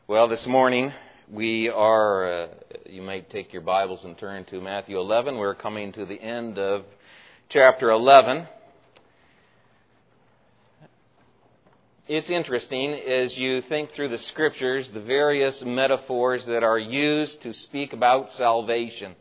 Well, this morning we are, you might take your Bibles and turn to Matthew 11. We're coming to the end of chapter 11. It's interesting as you think through the Scriptures, the various metaphors that are used to speak about salvation.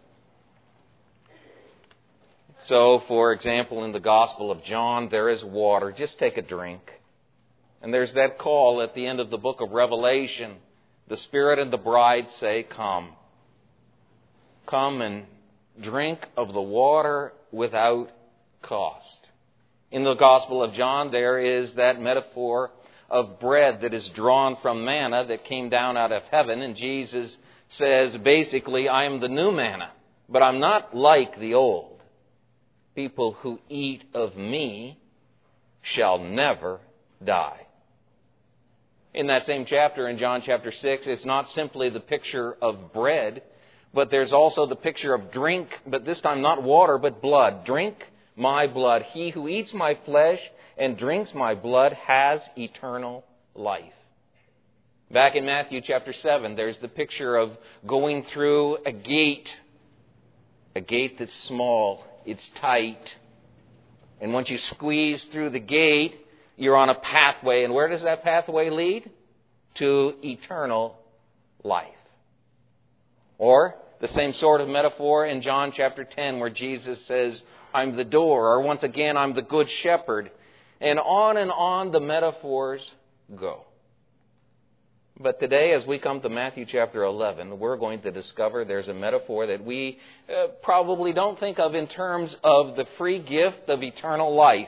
So, for example, in the Gospel of John, there is water. Just take a drink. And there's that call at the end of the book of Revelation. The Spirit and the bride say, "Come. Come and drink of the water without cost." In the Gospel of John, there is that metaphor of bread that is drawn from manna that came down out of heaven. And Jesus says, basically, I am the new manna, but I'm not like the old. People who eat of me shall never die. In that same chapter, in John chapter 6, it's not simply the picture of bread, but there's also the picture of drink, but this time not water, but blood. Drink my blood. He who eats my flesh and drinks my blood has eternal life. Back in Matthew chapter 7, there's the picture of going through a gate that's small, it's tight. And once you squeeze through the gate, you're on a pathway. And where does that pathway lead? To eternal life. Or the same sort of metaphor in John chapter 10 where Jesus says, I'm the door. Or once again, I'm the good shepherd. And on the metaphors go. But today, as we come to Matthew chapter 11, we're going to discover there's a metaphor that we probably don't think of in terms of the free gift of eternal life.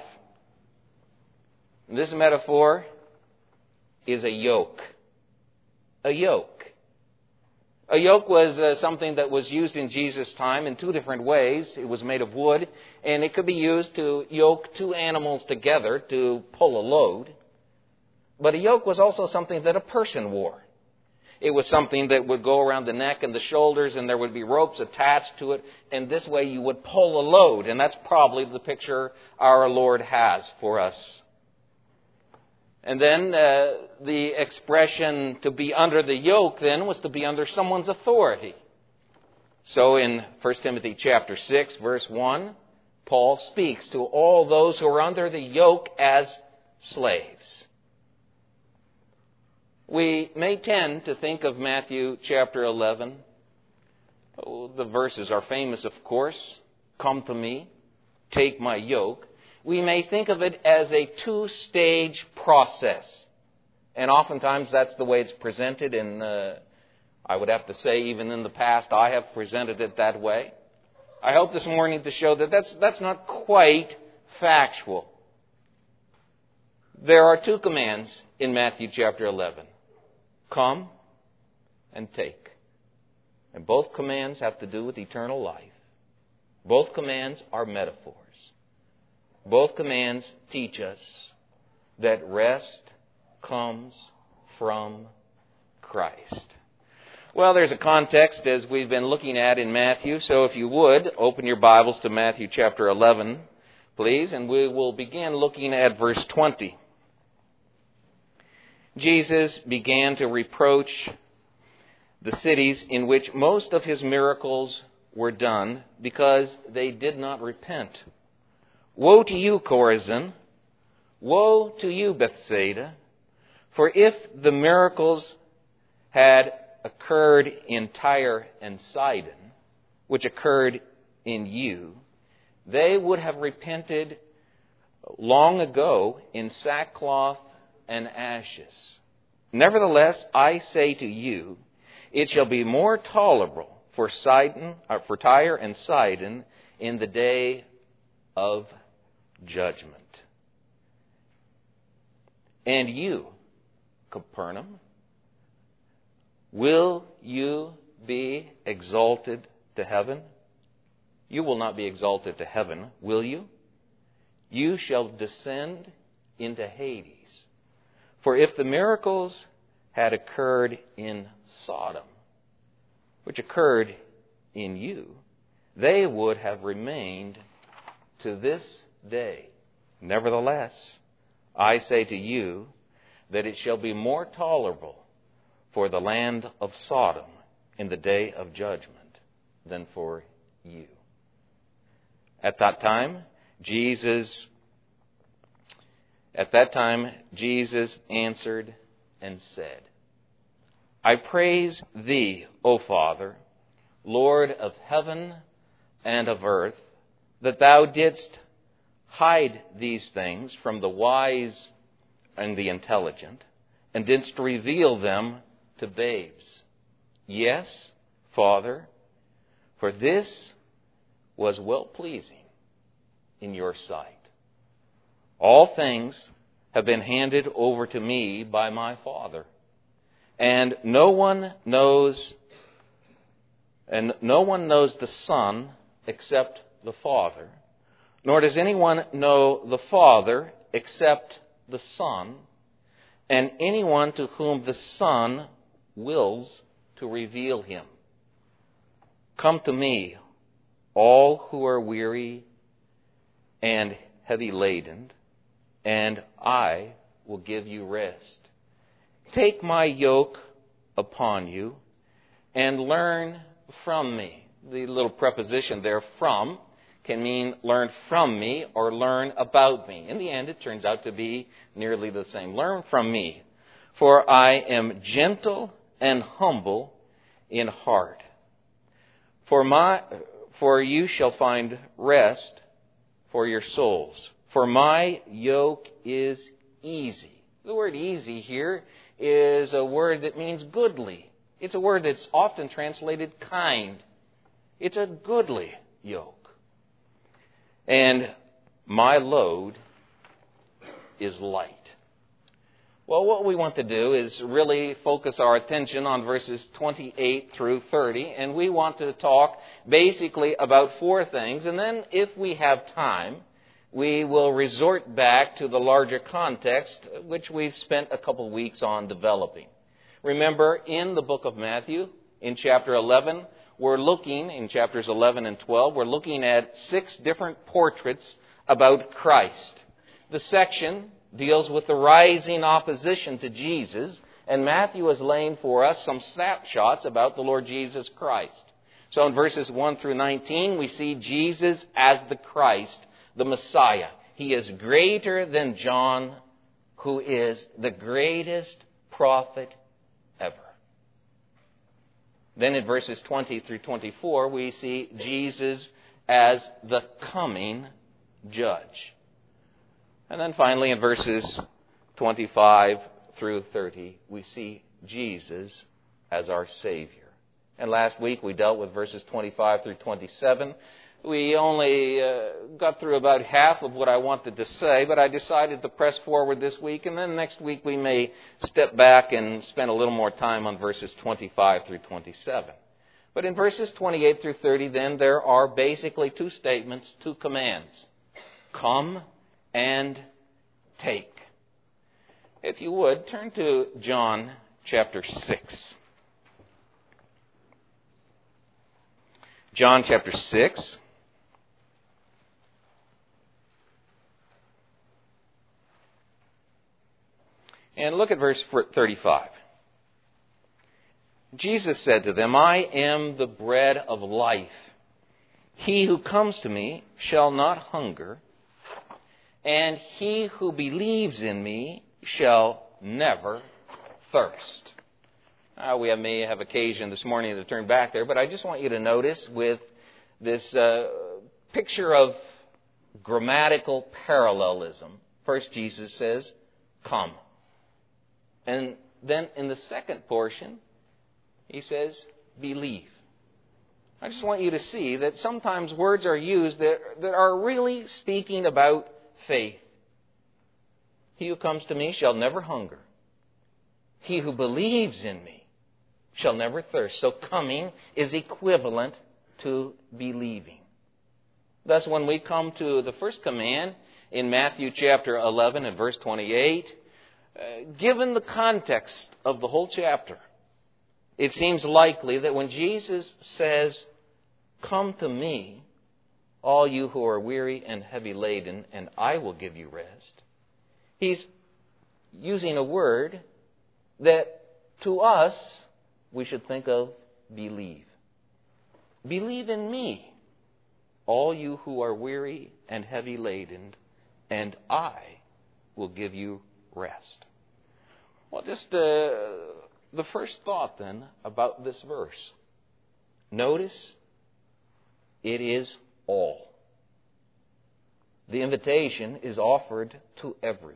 This metaphor is a yoke. A yoke. A yoke was something that was used in Jesus' time in two different ways. It was made of wood, and it could be used to yoke two animals together to pull a load. But a yoke was also something that a person wore. It was something that would go around the neck and the shoulders, and there would be ropes attached to it, and this way you would pull a load. And that's probably the picture our Lord has for us. And then the expression to be under the yoke then was to be under someone's authority. So in 1 Timothy chapter 6, verse 1, Paul speaks to all those who are under the yoke as slaves. We may tend to think of Matthew chapter 11. The verses are famous, of course. Come to me, take my yoke. We may think of it as a two-stage process. And oftentimes that's the way it's presented. And I would have to say, even in the past, I have presented it that way. I hope this morning to show that that's not quite factual. There are two commands in Matthew chapter 11. Come and take. And both commands have to do with eternal life. Both commands are metaphors. Both commands teach us that rest comes from Christ. Well, there's a context as we've been looking at in Matthew. So if you would, open your Bibles to Matthew chapter 11, please. And we will begin looking at verse 20. Jesus began to reproach the cities in which most of his miracles were done because they did not repent. Woe to you, Chorazin! Woe to you, Bethsaida! For if the miracles had occurred in Tyre and Sidon, which occurred in you, they would have repented long ago in sackcloth and ashes. Nevertheless, I say to you, it shall be more tolerable for Tyre and Sidon in the day of judgment. And you, Capernaum, will you be exalted to heaven? You will not be exalted to heaven, will you? You shall descend into Hades. For if the miracles had occurred in Sodom, which occurred in you, they would have remained to this day. Nevertheless, I say to you that it shall be more tolerable for the land of Sodom in the day of judgment than for you. At that time, Jesus answered and said, I praise thee, O Father, Lord of heaven and of earth, that thou didst hide these things from the wise and the intelligent, and didst reveal them to babes. Yes, Father, for this was well-pleasing in your sight. All things have been handed over to me by my Father, and no one knows the Son except the Father, nor does anyone know the Father except the Son, and anyone to whom the Son wills to reveal him. Come to me, all who are weary and heavy laden, and I will give you rest. Take my yoke upon you and learn from me. The little preposition there, from, can mean learn from me or learn about me. In the end, it turns out to be nearly the same. Learn from me, for I am gentle and humble in heart. For you shall find rest for your souls. For my yoke is easy. The word easy here is a word that means goodly. It's a word that's often translated kind. It's a goodly yoke. And my load is light. Well, what we want to do is really focus our attention on verses 28 through 30, and we want to talk basically about four things, and then if we have time, we will resort back to the larger context, which we've spent a couple weeks on developing. Remember, in the book of Matthew, in chapter 11, in chapters 11 and 12, we're looking at 6 different portraits about Christ. The section deals with the rising opposition to Jesus, and Matthew is laying for us some snapshots about the Lord Jesus Christ. So in verses 1 through 19, we see Jesus as the Christ, the Messiah. He is greater than John, who is the greatest prophet ever. Then in verses 20 through 24, we see Jesus as the coming judge. And then finally in verses 25 through 30, we see Jesus as our Savior. And last week we dealt with verses 25 through 27. We only got through about half of what I wanted to say, but I decided to press forward this week, and then next week we may step back and spend a little more time on verses 25 through 27. But in verses 28 through 30, then, there are basically 2 statements, 2 commands. Come and take. If you would, turn to John chapter 6. John chapter 6. And look at verse 35. Jesus said to them, I am the bread of life. He who comes to me shall not hunger, and he who believes in me shall never thirst. We may have occasion this morning to turn back there, but I just want you to notice with this picture of grammatical parallelism. First, Jesus says, come. And then in the second portion, he says, believe. I just want you to see that sometimes words are used that are really speaking about faith. He who comes to me shall never hunger. He who believes in me shall never thirst. So coming is equivalent to believing. Thus, when we come to the first command in Matthew chapter 11 and verse 28, given the context of the whole chapter, it seems likely that when Jesus says, come to me, all you who are weary and heavy laden, and I will give you rest, he's using a word that To us, we should think of believe. Believe in me, all you who are weary and heavy laden, and I will give you rest. Well, just the first thought then about this verse. Notice, it is all. The invitation is offered to everyone.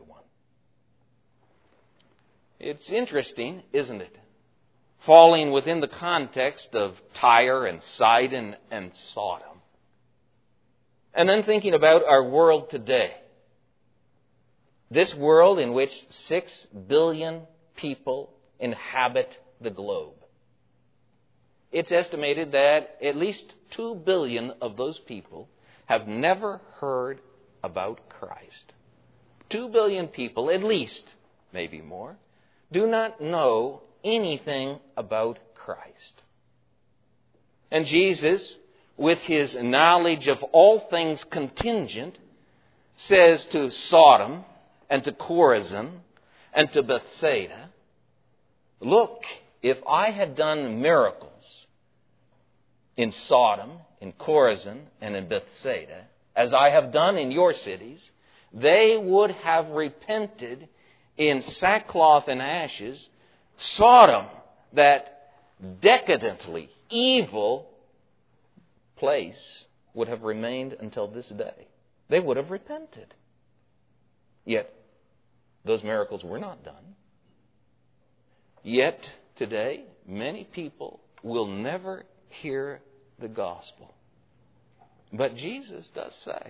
It's interesting, isn't it? Falling within the context of Tyre and Sidon and Sodom. And then thinking about our world today. This world in which 6 billion people inhabit the globe. It's estimated that at least 2 billion of those people have never heard about Christ. 2 billion people, at least, maybe more, do not know anything about Christ. And Jesus, with his knowledge of all things contingent, says to Sodom and to Chorazin and to Bethsaida, look, if I had done miracles in Sodom, in Chorazin, and in Bethsaida, as I have done in your cities, they would have repented in sackcloth and ashes. Sodom, that decadently evil place, would have remained until this day. They would have repented. Yet, those miracles were not done. Yet, today, many people will never hear the gospel. But Jesus does say,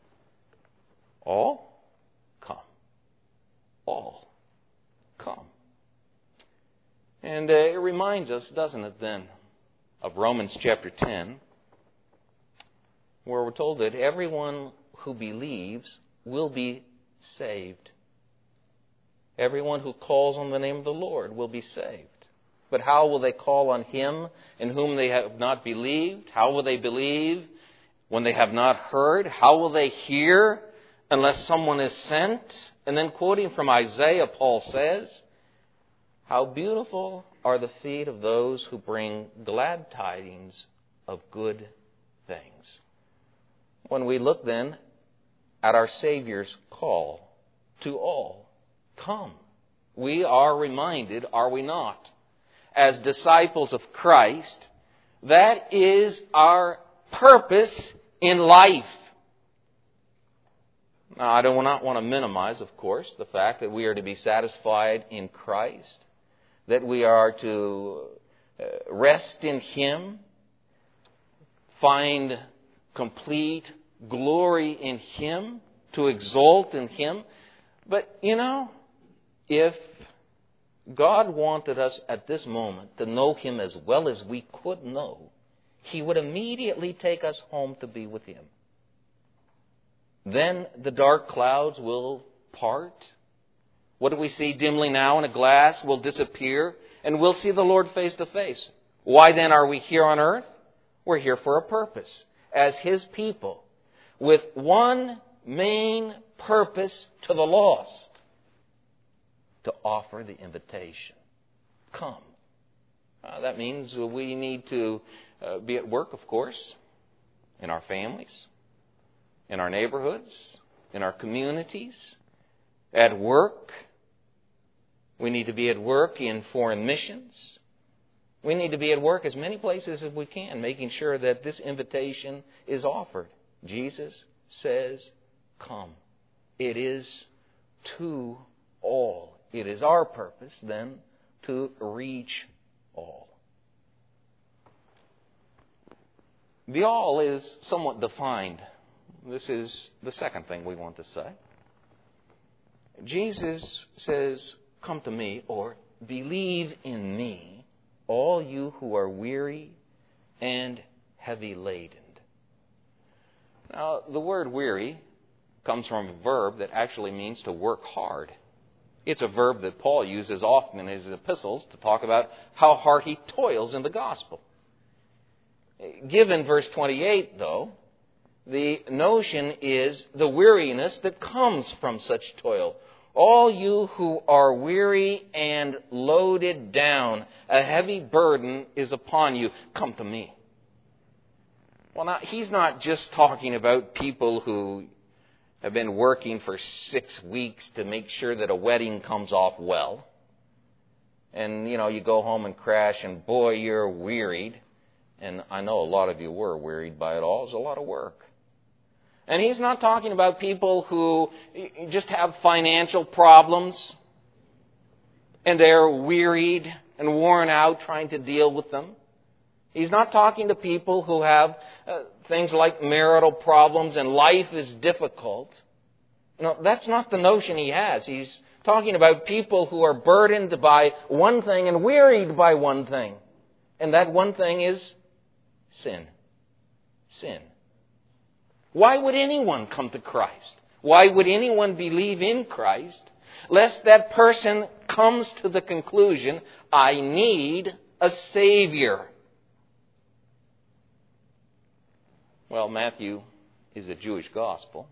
all come. All come. And it reminds us, doesn't it then, of Romans chapter 10, where we're told that everyone who believes will be saved. Everyone who calls on the name of the Lord will be saved. But how will they call on Him in whom they have not believed? How will they believe when they have not heard? How will they hear unless someone is sent? And then quoting from Isaiah, Paul says, how beautiful are the feet of those who bring glad tidings of good things. When we look then at our Savior's call to all, come. We are reminded, are we not, as disciples of Christ, that is our purpose in life. Now, I do not want to minimize, of course, the fact that we are to be satisfied in Christ, that we are to rest in Him, find complete glory in Him, to exalt in Him. But, if God wanted us at this moment to know Him as well as we could know, He would immediately take us home to be with Him. Then the dark clouds will part. What do we see dimly now in a glass will disappear, and we'll see the Lord face to face. Why then are we here on earth? We're here for a purpose, as His people, with one main purpose to the lost, to offer the invitation. Come. That means we need to be at work, of course, in our families, in our neighborhoods, in our communities, at work. We need to be at work in foreign missions. We need to be at work as many places as we can, making sure that this invitation is offered. Jesus says, come. It is to all. It is our purpose, then, to reach all. The all is somewhat defined. This is the second thing we want to say. Jesus says, come to me, or believe in me, all you who are weary and heavy laden. Now, the word weary comes from a verb that actually means to work hard. It's a verb that Paul uses often in his epistles to talk about how hard he toils in the gospel. Given verse 28, though, the notion is the weariness that comes from such toil, All you who are weary and loaded down, a heavy burden is upon you. Come to me. Well, now, he's not just talking about people who have been working for 6 weeks to make sure that a wedding comes off well. And, you go home and crash and, boy, you're wearied. And I know a lot of you were wearied by it all. It was a lot of work. And he's not talking about people who just have financial problems and they're wearied and worn out trying to deal with them. He's not talking to people who have things like marital problems and life is difficult. No, that's not the notion he has. He's talking about people who are burdened by one thing and wearied by one thing. And that one thing is sin. Sin. Why would anyone come to Christ? Why would anyone believe in Christ? Lest that person comes to the conclusion, I need a Savior. Well, Matthew is a Jewish gospel.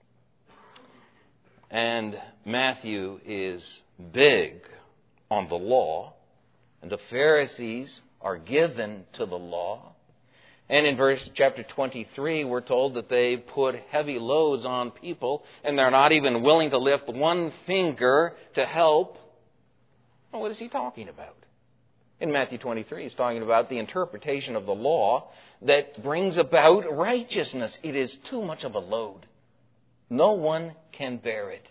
And Matthew is big on the law. And the Pharisees are given to the law. And in chapter 23, we're told that they put heavy loads on people and they're not even willing to lift one finger to help. Well, what is he talking about? In Matthew 23, he's talking about the interpretation of the law that brings about righteousness. It is too much of a load. No one can bear it.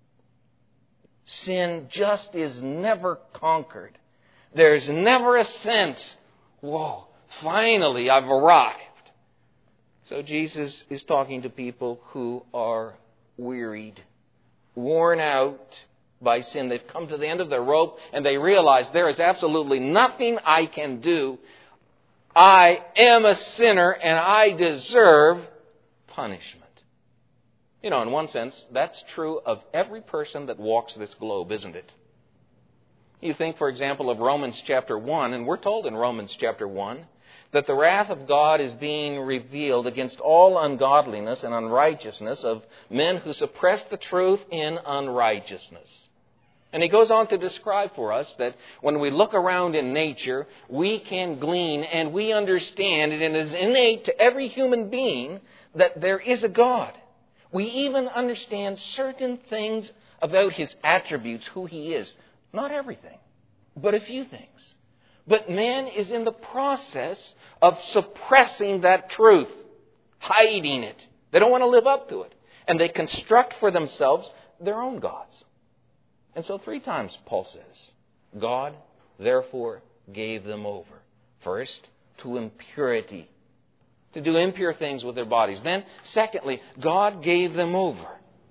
Sin just is never conquered. There's never a sense, whoa, finally I've arrived. So Jesus is talking to people who are wearied, worn out by sin. They've come to the end of their rope and they realize there is absolutely nothing I can do. I am a sinner and I deserve punishment. In one sense, that's true of every person that walks this globe, isn't it? You think, for example, of Romans chapter 1, and we're told in Romans chapter 1 that the wrath of God is being revealed against all ungodliness and unrighteousness of men who suppress the truth in unrighteousness. And he goes on to describe for us that when we look around in nature, we can glean and we understand, and it is innate to every human being, that there is a God. We even understand certain things about His attributes, who He is. Not everything, but a few things. But man is in the process of suppressing that truth, hiding it. They don't want to live up to it. And they construct for themselves their own gods. And so 3 times Paul says, God therefore gave them over. First, to impurity, to do impure things with their bodies. Then, secondly, God gave them over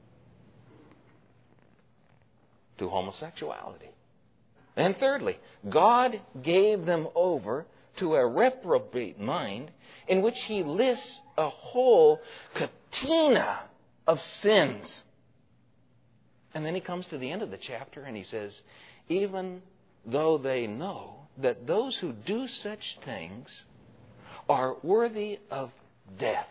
to homosexuality. And thirdly, God gave them over to a reprobate mind in which He lists a whole catena of sins. And then He comes to the end of the chapter and He says, even though they know that those who do such things are worthy of death,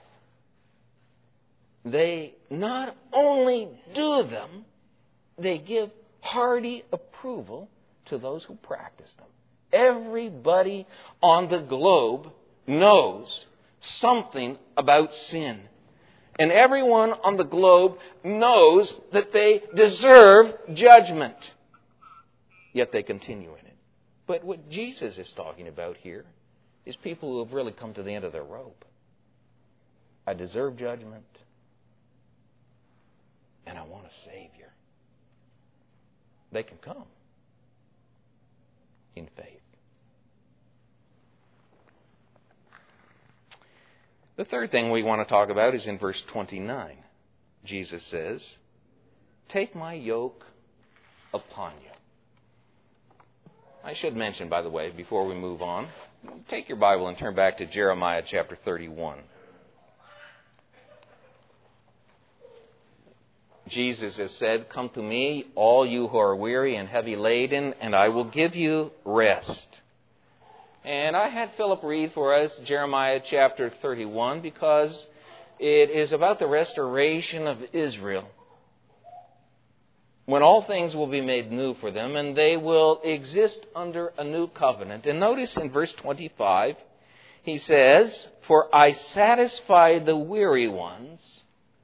they not only do them, they give hearty approval to those who practice them. Everybody on the globe knows something about sin. And everyone on the globe knows that they deserve judgment. Yet they continue in it. But what Jesus is talking about here is people who have really come to the end of their rope. I deserve judgment, and I want a Savior. They can come in faith. The third thing we want to talk about is in verse 29. Jesus says, take my yoke upon you. I should mention, by the way, before we move on, take your Bible and turn back to Jeremiah chapter 31. Jesus has said, come to me, all you who are weary and heavy laden, and I will give you rest. And I had Philip read for us Jeremiah chapter 31 because it is about the restoration of Israel. when all things will be made new for them, and they will exist under a new covenant. And notice in verse 25, he says, "For I satisfy the weary ones,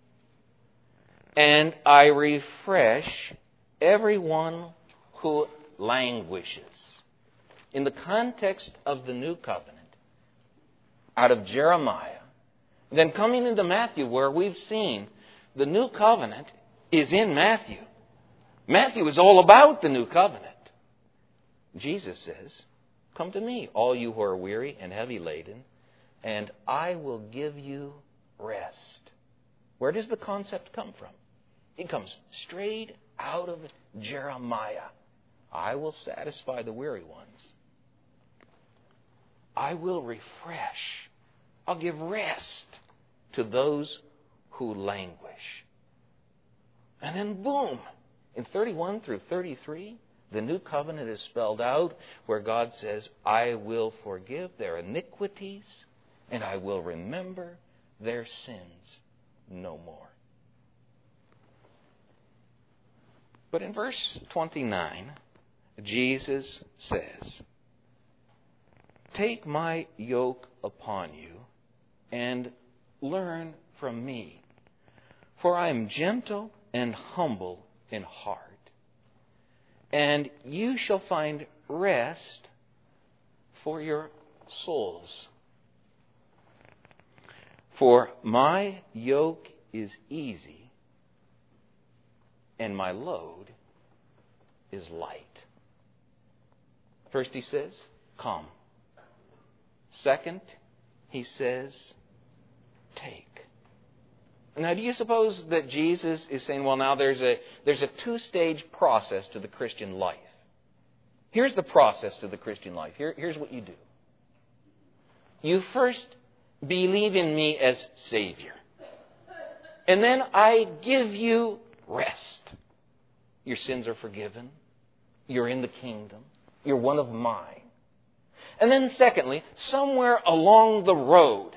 and I refresh everyone who languishes." In the context of the new covenant, out of Jeremiah, then coming into Matthew, where we've seen the new covenant is in Matthew. Matthew is all about the new covenant. Jesus says, "Come to me, all you who are weary and heavy laden, and I will give you rest." Where does the concept come from? It comes straight out of Jeremiah. I will satisfy the weary ones. I will refresh. I'll give rest to those who languish. And then boom, in 31 through 33, the new covenant is spelled out where God says, "I will forgive their iniquities and I will remember their sins no more." But in verse 29, Jesus says, "Take my yoke upon you and learn from me, for I am gentle and humble in heart, and you shall find rest for your souls. For my yoke is easy, and my load is light." First he says, "Come." Second, he says, "Take." Now, do you suppose that Jesus is saying, well, now there's a two-stage process to the Christian life? Here's the process to the Christian life. Here's what you do. You first believe in me as Savior. And then I give you rest. Your sins are forgiven. You're in the kingdom. You're one of mine. And then secondly, somewhere along the road,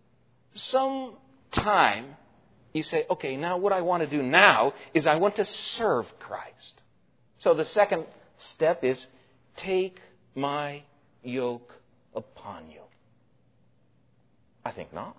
sometime, you say, okay, now what I want to do now is I want to serve Christ. So the second step is, take my yoke upon you. I think not.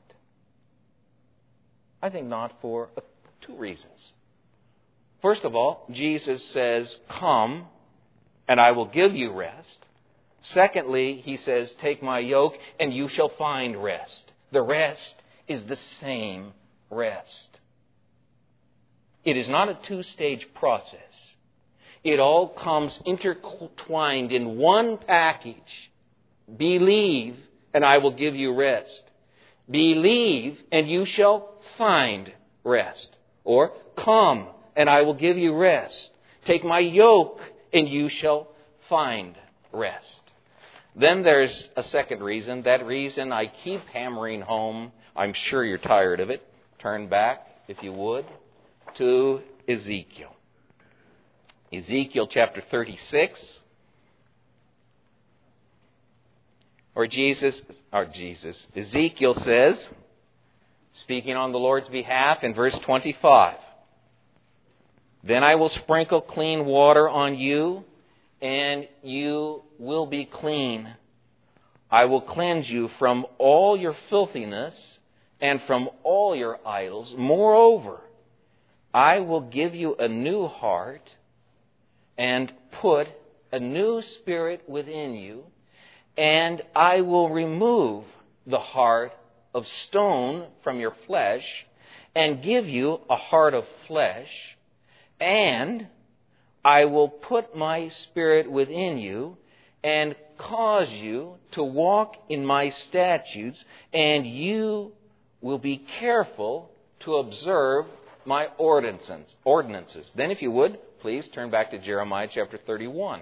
I think not for two reasons. First of all, Jesus says, "Come, and I will give you rest." Secondly, he says, "Take my yoke, and you shall find rest." The rest is the same rest. It is not a two-stage process. It all comes intertwined in one package. Believe, and I will give you rest. Believe, and you shall find rest. Or, come, and I will give you rest. Take my yoke, and you shall find rest. Then there's a second reason. That reason I keep hammering home. I'm sure you're tired of it. Turn back, if you would, to Ezekiel. Ezekiel chapter 36. Ezekiel says, speaking on the Lord's behalf in verse 25, "Then I will sprinkle clean water on you, and you will be clean. I will cleanse you from all your filthiness and from all your idols. Moreover, I will give you a new heart and put a new spirit within you, and I will remove the heart of stone from your flesh and give you a heart of flesh, and I will put my spirit within you and cause you to walk in my statutes, and you will be careful to observe my ordinances." Then, if you would, please turn back to Jeremiah chapter 31.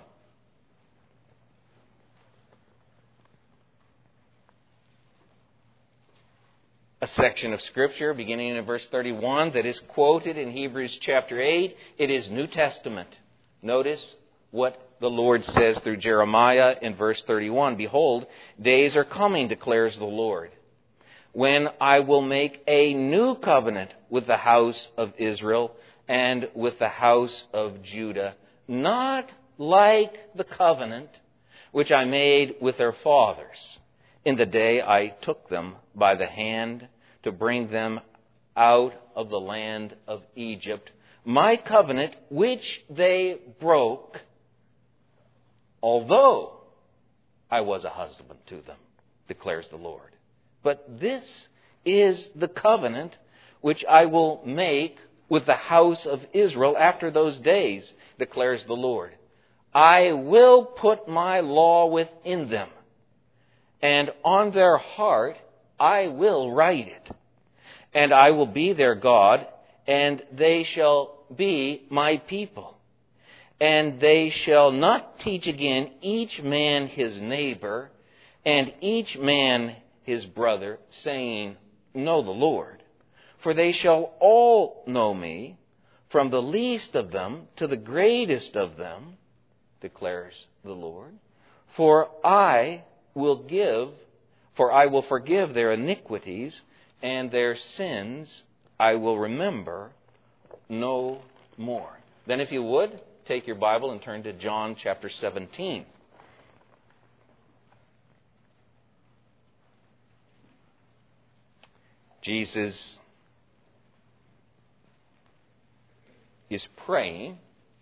A section of Scripture beginning in verse 31 that is quoted in Hebrews chapter 8. It is New Testament. Notice what the Lord says through Jeremiah in verse 31. "Behold, days are coming, declares the Lord, when I will make a new covenant with the house of Israel and with the house of Judah, not like the covenant which I made with their fathers in the day I took them by the hand to bring them out of the land of Egypt, my covenant which they broke, although I was a husband to them, declares the Lord. But this is the covenant which I will make with the house of Israel after those days, declares the Lord. I will put my law within them, and on their heart I will write it. And I will be their God, and they shall be my people. And they shall not teach again each man his neighbor, and each man his brother, saying, Know the Lord. For they shall all know me, from the least of them to the greatest of them, declares the Lord. For I will forgive their iniquities, and their sins I will remember no more. Then if you would, take your Bible and turn to John chapter 17. Jesus is praying,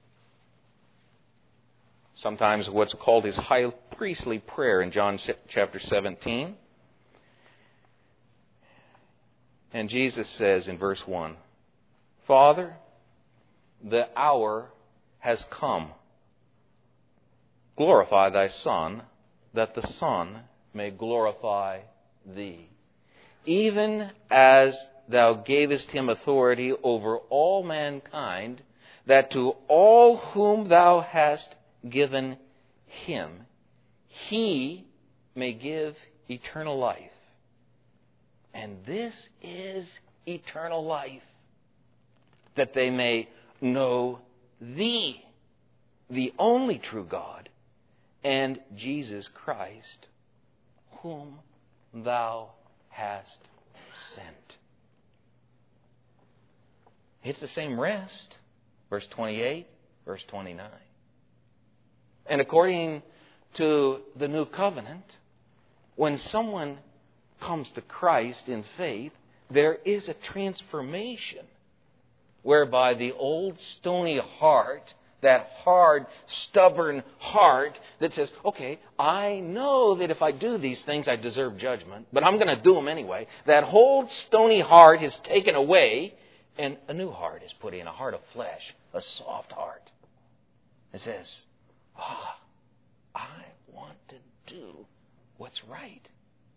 sometimes what's called his high priestly prayer in John chapter 17. And Jesus says in verse 1, Father, the hour has come. Glorify thy Son, that the Son may glorify thee. Even as thou gavest him authority over all mankind, that to all whom thou hast given him, he may give eternal life. And this is eternal life, that they may know thee, the only true God, and Jesus Christ, whom thou hast sent. It's the same rest. Verse 28, verse 29. And according to the new covenant, when someone comes to Christ in faith, there is a transformation whereby the old stony heart, that hard, stubborn heart that says, okay, I know that if I do these things I deserve judgment, but I'm going to do them anyway. That old stony heart is taken away and a new heart is put in, a heart of flesh, a soft heart. It says, I want to do what's right.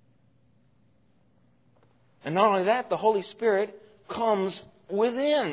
And not only that, the Holy Spirit comes within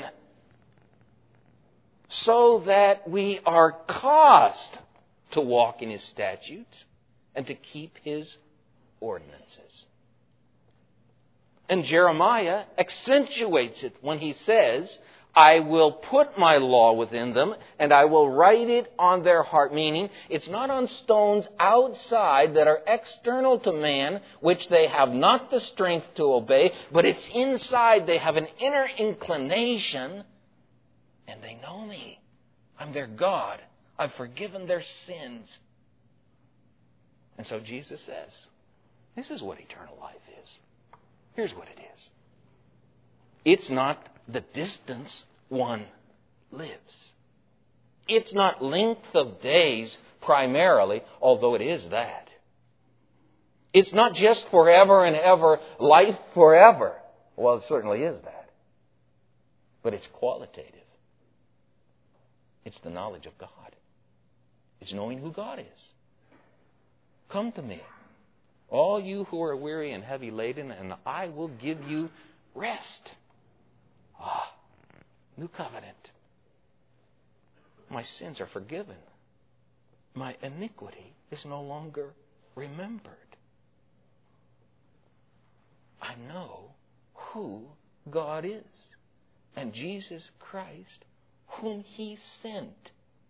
so that we are caused to walk in His statutes and to keep His ordinances. And Jeremiah accentuates it when he says, I will put my law within them and I will write it on their heart. Meaning, it's not on stones outside that are external to man, which they have not the strength to obey, but it's inside. They have an inner inclination and they know me. I'm their God. I've forgiven their sins. And so Jesus says, this is what eternal life is. Here's what it is. It's not the distance one lives. It's not length of days primarily, although it is that. It's not just forever and ever, life forever. Well, it certainly is that. But it's qualitative. It's the knowledge of God. It's knowing who God is. Come to me, all you who are weary and heavy laden, and I will give you rest. New covenant. My sins are forgiven. My iniquity is no longer remembered. I know who God is, and Jesus Christ, whom He sent.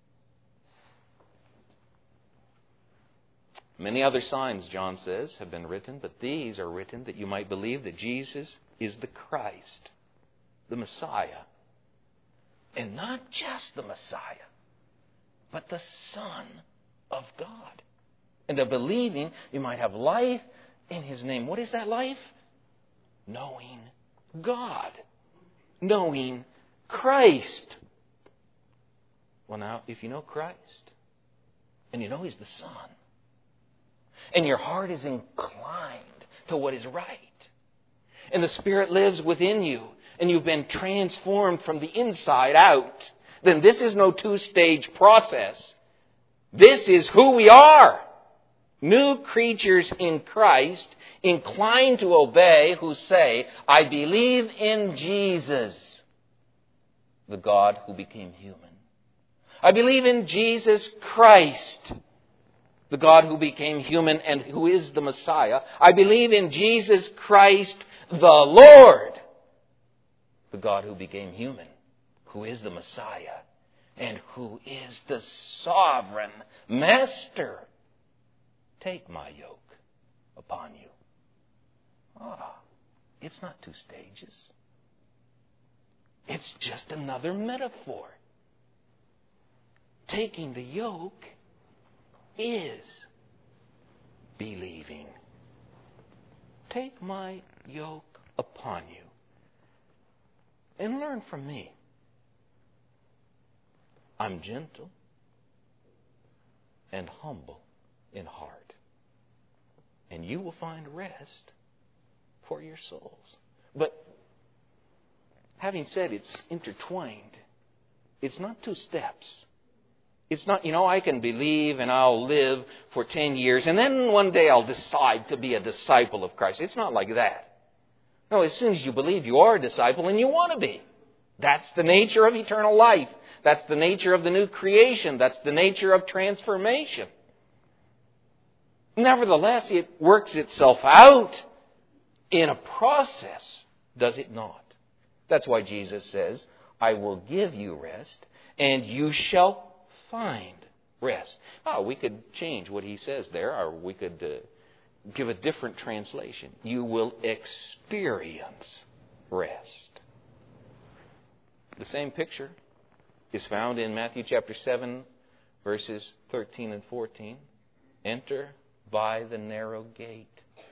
Many other signs, John says, have been written, but these are written that you might believe that Jesus is the Christ, the Messiah, And not just the Messiah, but the Son of God. And of believing, you might have life in His name. What is that life? Knowing God. Knowing Christ. Well, now, if you know Christ, and you know He's the Son, and your heart is inclined to what is right, and the Spirit lives within you, and you've been transformed from the inside out, then this is no two-stage process. This is who we are. New creatures in Christ, inclined to obey, who say, I believe in Jesus, the God who became human. I believe in Jesus Christ, the God who became human and who is the Messiah. I believe in Jesus Christ, the Lord, the God who became human, who is the Messiah, and who is the sovereign Master. Take my yoke upon you. It's not two stages. It's just another metaphor. Taking the yoke is believing. Take my yoke upon you and learn from me. I'm gentle and humble in heart, and you will find rest for your souls. But having said it's intertwined, it's not two steps. It's not, I can believe and I'll live for 10 years and then one day I'll decide to be a disciple of Christ. It's not like that. No, as soon as you believe, you are a disciple and you want to be. That's the nature of eternal life. That's the nature of the new creation. That's the nature of transformation. Nevertheless, it works itself out in a process, does it not? That's why Jesus says, I will give you rest and you shall find rest. We could change what He says there, or we could give a different translation. You will experience rest. The same picture is found in Matthew chapter 7, verses 13 and 14. Enter by the narrow gate.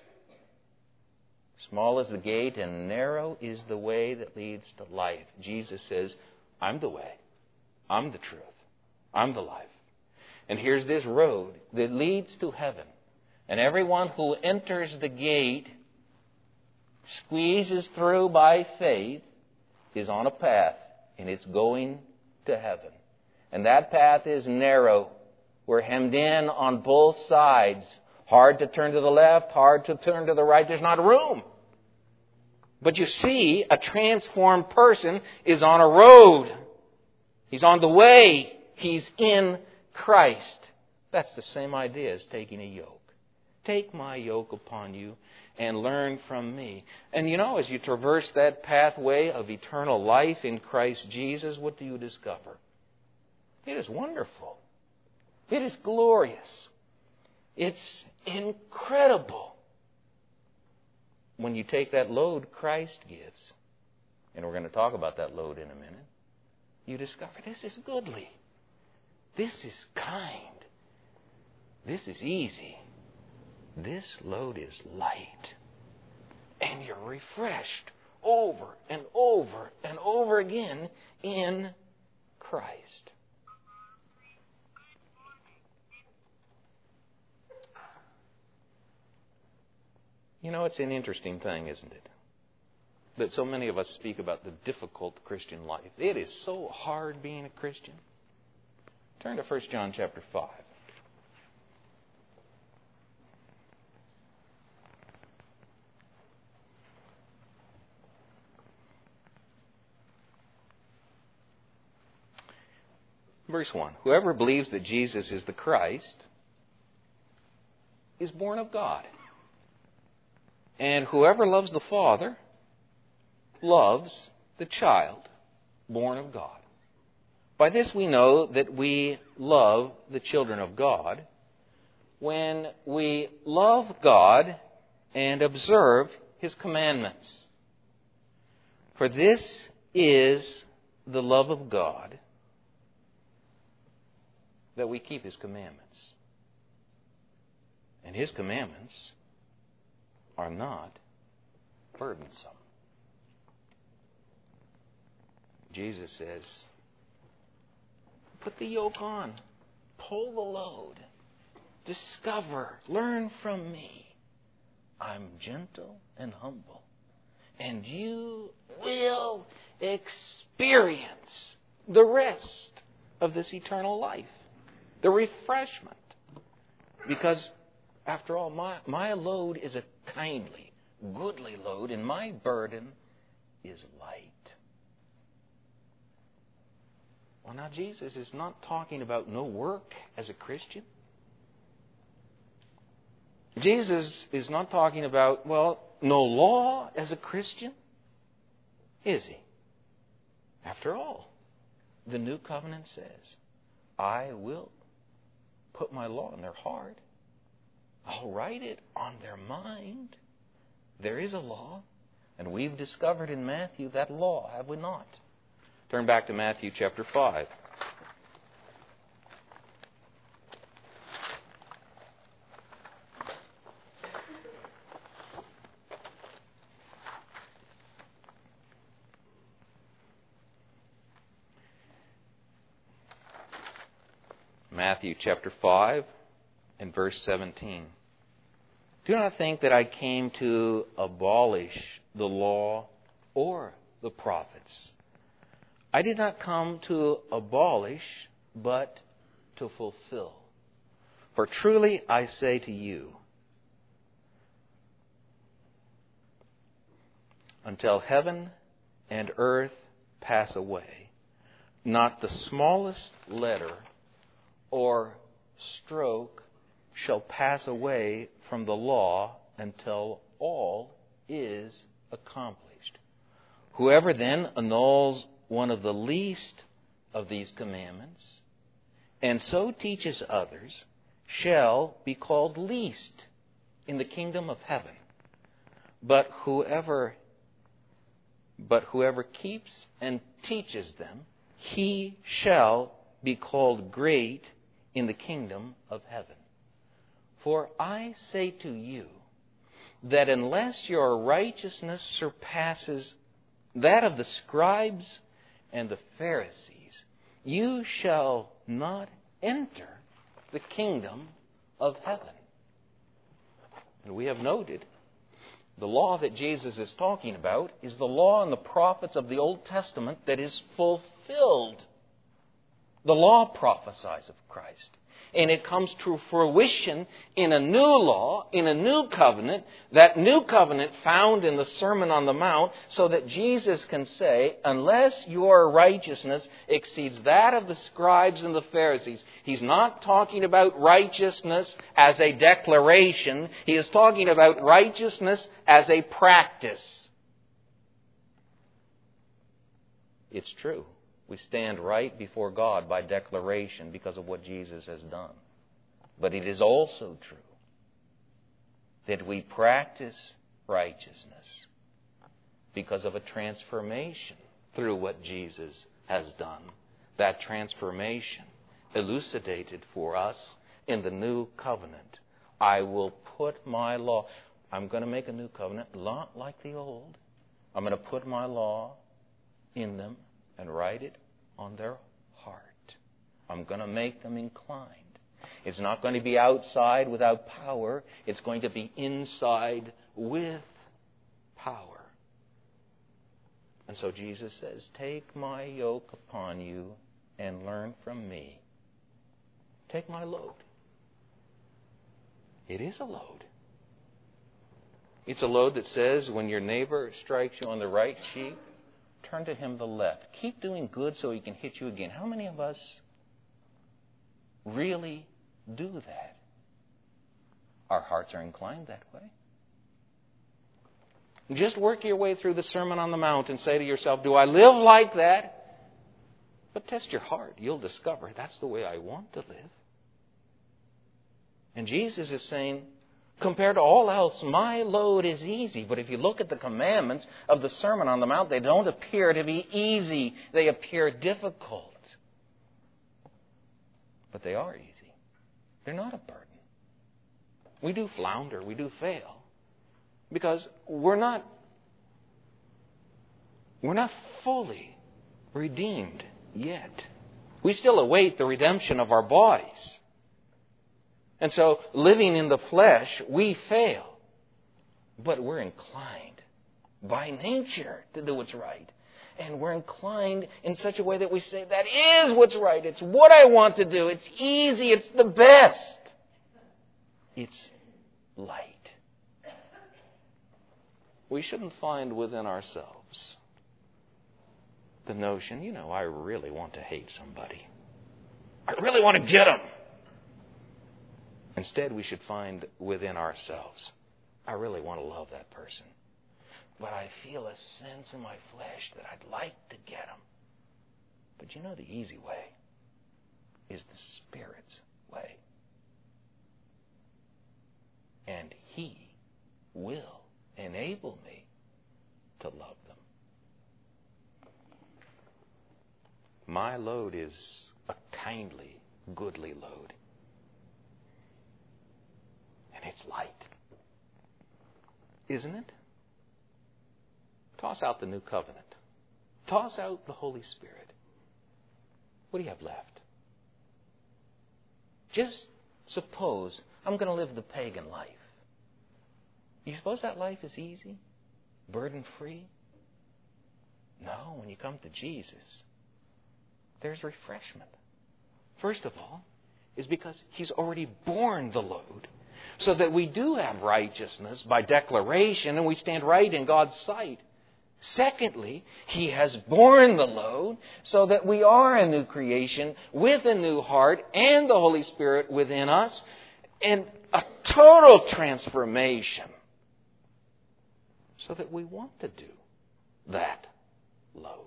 Small is the gate and narrow is the way that leads to life. Jesus says, I'm the way. I'm the truth. I'm the life. And here's this road that leads to heaven. And everyone who enters the gate, squeezes through by faith, is on a path, and it's going to heaven. And that path is narrow. We're hemmed in on both sides. Hard to turn to the left, hard to turn to the right. There's not room. But you see, a transformed person is on a road. He's on the way. He's in Christ. That's the same idea as taking a yoke. Take my yoke upon you and learn from me. And as you traverse that pathway of eternal life in Christ Jesus, what do you discover? It is wonderful. It is glorious. It's incredible. When you take that load Christ gives, and we're going to talk about that load in a minute, you discover this is goodly. This is kind. This is easy. This load is light. And you're refreshed over and over and over again in Christ. It's an interesting thing, isn't it? That so many of us speak about the difficult Christian life. It is so hard being a Christian. Turn to 1 John chapter 5. Verse 1. Whoever believes that Jesus is the Christ is born of God. And whoever loves the Father loves the child born of God. By this we know that we love the children of God when we love God and observe His commandments. For this is the love of God that we keep His commandments. And His commandments are not burdensome. Jesus says, put the yoke on, pull the load, discover, learn from me. I'm gentle and humble, and you will experience the rest of this eternal life, the refreshment. Because, after all, my load is a kindly, goodly load, and my burden is light. Well, now, Jesus is not talking about no work as a Christian. Jesus is not talking about, no law as a Christian. Is He? After all, the New Covenant says, I will put my law in their heart. I'll write it on their mind. There is a law, and we've discovered in Matthew that law, have we not? Turn back to Matthew chapter 5. Matthew chapter 5 and verse 17. Do not think that I came to abolish the law or the prophets. I did not come to abolish, but to fulfill. For truly I say to you, until heaven and earth pass away, not the smallest letter or stroke shall pass away from the law until all is accomplished. Whoever then annuls one of the least of these commandments, and so teaches others, shall be called least in the kingdom of heaven. But whoever keeps and teaches them, he shall be called great in the kingdom of heaven. For I say to you that unless your righteousness surpasses that of the scribes and the Pharisees, you shall not enter the kingdom of heaven. And we have noted the law that Jesus is talking about is the law and the prophets of the Old Testament that is fulfilled. The law prophesies of Christ. And it comes to fruition in a new law, in a new covenant, that new covenant found in the Sermon on the Mount, so that Jesus can say, unless your righteousness exceeds that of the scribes and the Pharisees. He's not talking about righteousness as a declaration. He is talking about righteousness as a practice. It's true. We stand right before God by declaration because of what Jesus has done. But it is also true that we practice righteousness because of a transformation through what Jesus has done. That transformation elucidated for us in the new covenant. I will put my law. I'm going to make a new covenant, not like the old. I'm going to put my law in them and write it on their heart. I'm going to make them inclined. It's not going to be outside without power. It's going to be inside with power. And so Jesus says, take my yoke upon you and learn from me. Take my load. It is a load. It's a load that says when your neighbor strikes you on the right cheek, turn to him the left. Keep doing good so he can hit you again. How many of us really do that? Our hearts are inclined that way. Just work your way through the Sermon on the Mount and say to yourself, do I live like that? But test your heart. You'll discover that's the way I want to live. And Jesus is saying, Compared to all else, my load is easy. But if you look at the commandments of the Sermon on the Mount, they don't appear to be easy. They appear difficult. But they are easy. They're not a burden. We do flounder. We do fail. Because we're not fully redeemed yet. We still await the redemption of our bodies. And so, living in the flesh, we fail. But we're inclined by nature to do what's right. And we're inclined in such a way that we say, that is what's right. It's what I want to do. It's easy. It's the best. It's light. We shouldn't find within ourselves the notion, I really want to hate somebody. I really want to get them. Instead, we should find within ourselves, I really want to love that person. But I feel a sense in my flesh that I'd like to get them. But the easy way is the Spirit's way. And He will enable me to love them. My load is a kindly, goodly load. And it's light. Isn't it? Toss out the new covenant. Toss out the Holy Spirit. What do you have left? Just suppose I'm going to live the pagan life. You suppose that life is easy? Burden-free? No, when you come to Jesus, there's refreshment. First of all, is because He's already borne the load, so that we do have righteousness by declaration and we stand right in God's sight. Secondly, He has borne the load so that we are a new creation with a new heart and the Holy Spirit within us, and a total transformation so that we want to do that load.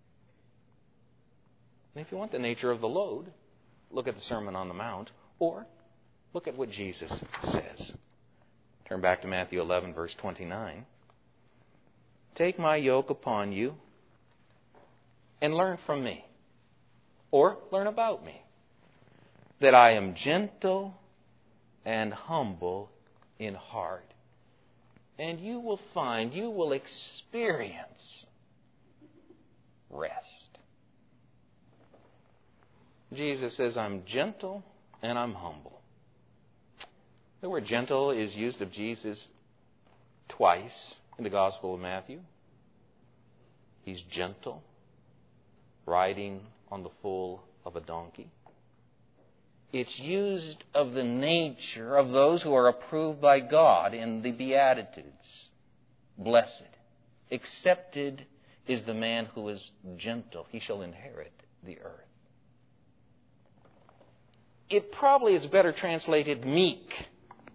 And if you want the nature of the load, look at the Sermon on the Mount, or look at what Jesus says. Turn back to Matthew 11, verse 29. Take my yoke upon you and learn from me, or learn about me, that I am gentle and humble in heart. And you will experience rest. Jesus says, I'm gentle and I'm humble. The word gentle is used of Jesus twice in the Gospel of Matthew. He's gentle, riding on the foal of a donkey. It's used of the nature of those who are approved by God in the Beatitudes. Blessed, accepted is the man who is gentle. He shall inherit the earth. It probably is better translated meek.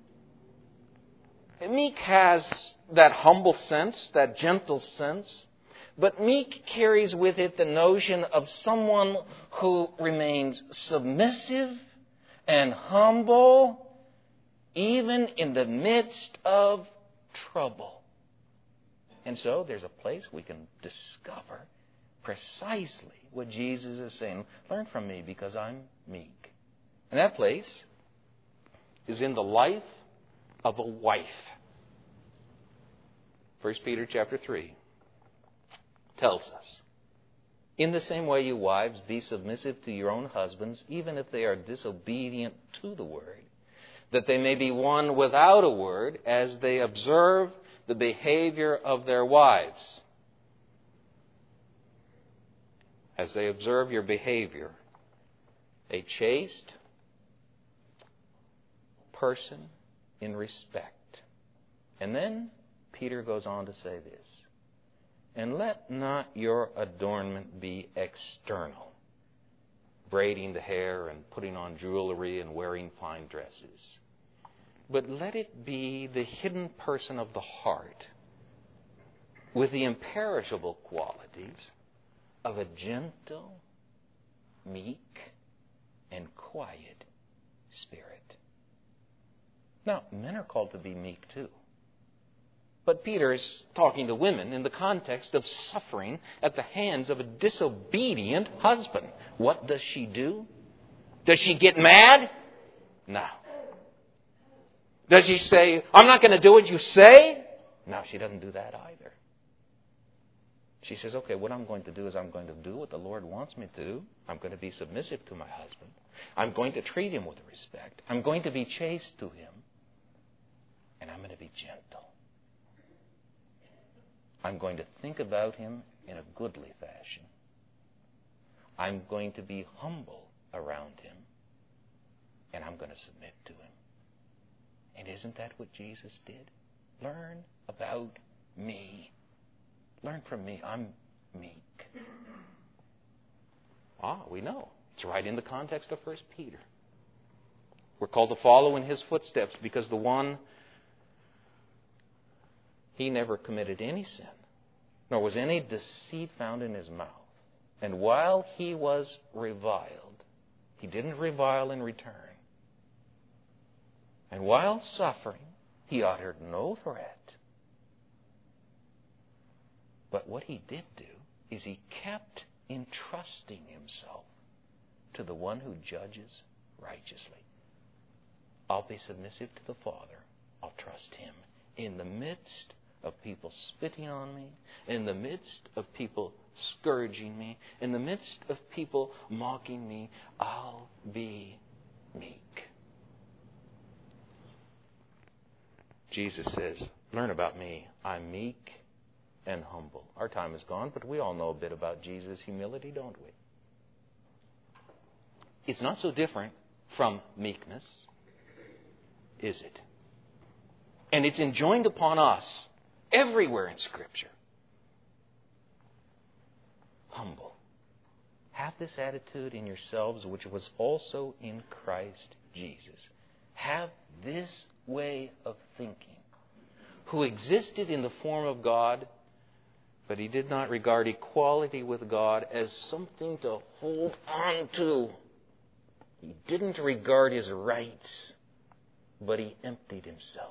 Meek has that humble sense, that gentle sense, but meek carries with it the notion of someone who remains submissive and humble even in the midst of trouble. And so there's a place we can discover precisely what Jesus is saying. Learn from me because I'm meek. And that place is in the life of a wife. 1 Peter chapter 3 tells us, in the same way, you wives, be submissive to your own husbands, even if they are disobedient to the word, that they may be won without a word as they observe the behavior of their wives. As they observe your behavior, a chaste person in respect. And then Peter goes on to say this, and let not your adornment be external, braiding the hair and putting on jewelry and wearing fine dresses, but let it be the hidden person of the heart with the imperishable qualities of a gentle, meek, and quiet spirit. Now, men are called to be meek too. But Peter is talking to women in the context of suffering at the hands of a disobedient husband. What does she do? Does she get mad? No. Does she say, I'm not going to do what you say? No, she doesn't do that either. She says, okay, what I'm going to do is I'm going to do what the Lord wants me to do. I'm going to be submissive to my husband. I'm going to treat him with respect. I'm going to be chaste to him. And I'm going to be gentle. I'm going to think about him in a goodly fashion. I'm going to be humble around him. And I'm going to submit to him. And isn't that what Jesus did? Learn about me. Learn from me. I'm meek. We know. It's right in the context of 1 Peter. We're called to follow in his footsteps because the one, he never committed any sin, nor was any deceit found in his mouth. And while he was reviled, he didn't revile in return. And while suffering, he uttered no threat. But what he did do is he kept entrusting himself to the one who judges righteously. I'll be submissive to the Father. I'll trust him. In the midst of people spitting on me, in the midst of people scourging me, in the midst of people mocking me, I'll be meek. Jesus says, learn about me. I'm meek and humble. Our time is gone, but we all know a bit about Jesus' humility, don't we? It's not so different from meekness, is it? And it's enjoined upon us everywhere in Scripture. Humble. Have this attitude in yourselves, which was also in Christ Jesus. Have this way of thinking, who existed in the form of God, but he did not regard equality with God as something to hold on to. He didn't regard his rights, but he emptied himself.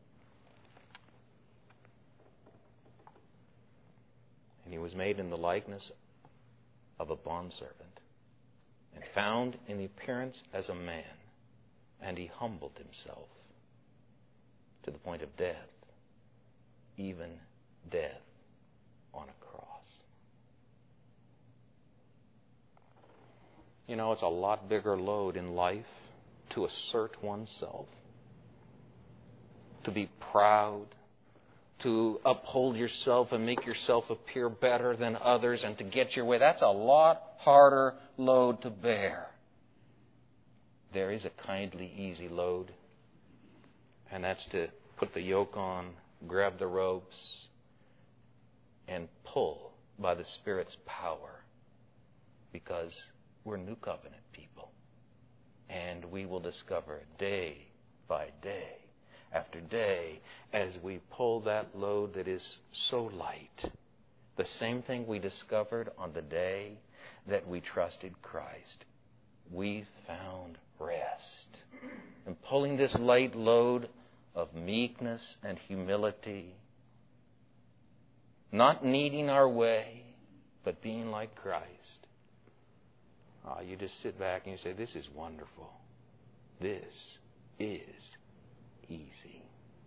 And he was made in the likeness of a bondservant, and found in the appearance as a man, and he humbled himself to the point of death, even death on a cross. You know, it's a lot bigger load in life to assert oneself, to be proud, to uphold yourself and make yourself appear better than others and to get your way. That's a lot harder load to bear. There is a kindly, easy load, and that's to put the yoke on, grab the ropes, and pull by the Spirit's power, because we're new covenant people. And we will discover day by day after day, as we pull that load that is so light, the same thing we discovered on the day that we trusted Christ. We found rest. And pulling this light load of meekness and humility, not needing our way, but being like Christ. You just sit back and you say, this is wonderful. This is easy.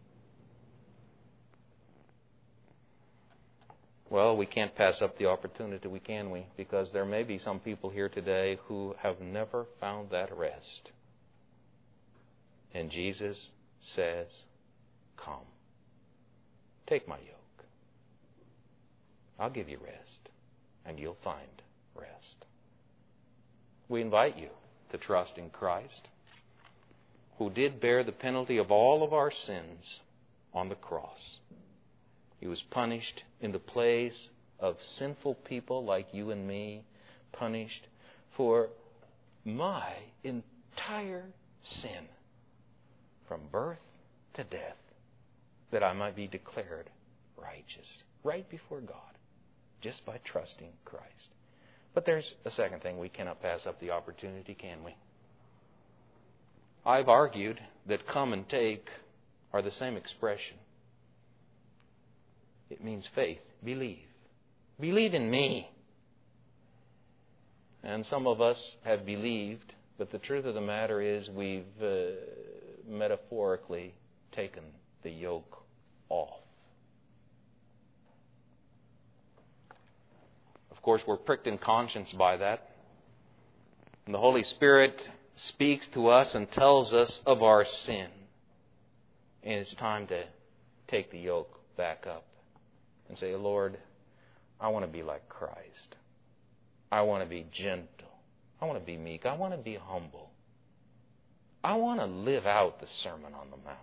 Well, we can't pass up the opportunity, can we? Because there may be some people here today who have never found that rest. And Jesus says, come. Take my yoke. I'll give you rest, and you'll find rest. We invite you to trust in Christ, who did bear the penalty of all of our sins on the cross. He was punished in the place of sinful people like you and me, punished for my entire sin from birth to death, that I might be declared righteous right before God just by trusting Christ. But there's a second thing. We cannot pass up the opportunity, can we? I've argued that come and take are the same expression. It means faith. Believe. Believe in me. And some of us have believed, but the truth of the matter is we've metaphorically taken the yoke off. Of course, we're pricked in conscience by that. And the Holy Spirit speaks to us and tells us of our sin. And it's time to take the yoke back up and say, Lord, I want to be like Christ. I want to be gentle. I want to be meek. I want to be humble. I want to live out the Sermon on the Mount.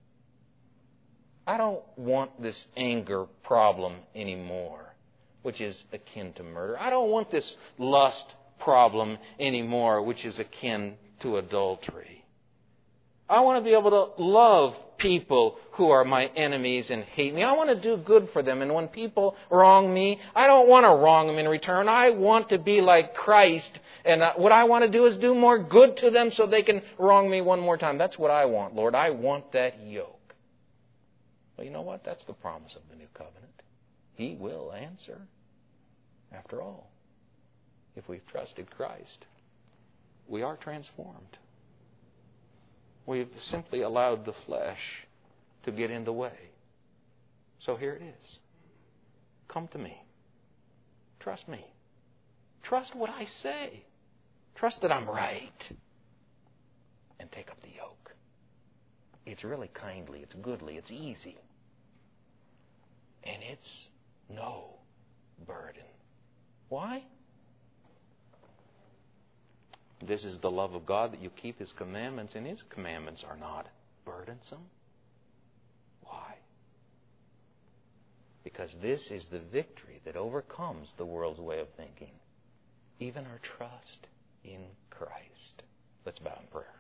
I don't want this anger problem anymore, which is akin to murder. I don't want this lust problem anymore, which is akin to adultery. I want to be able to love people who are my enemies and hate me. I want to do good for them. And when people wrong me, I don't want to wrong them in return. I want to be like Christ. And what I want to do is do more good to them so they can wrong me one more time. That's what I want, Lord. I want that yoke. Well, you know what? That's the promise of the new covenant. He will answer. After all, if we've trusted Christ, we are transformed. We've simply allowed the flesh to get in the way. So here it is. Come to me. Trust me. Trust what I say. Trust that I'm right. And take up the yoke. It's really kindly. It's goodly. It's easy. And it's no burden. Why? This is the love of God, that you keep His commandments, and His commandments are not burdensome. Why? Because this is the victory that overcomes the world's way of thinking, even our trust in Christ. Let's bow in prayer.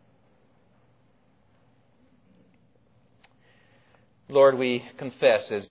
Lord, we confess as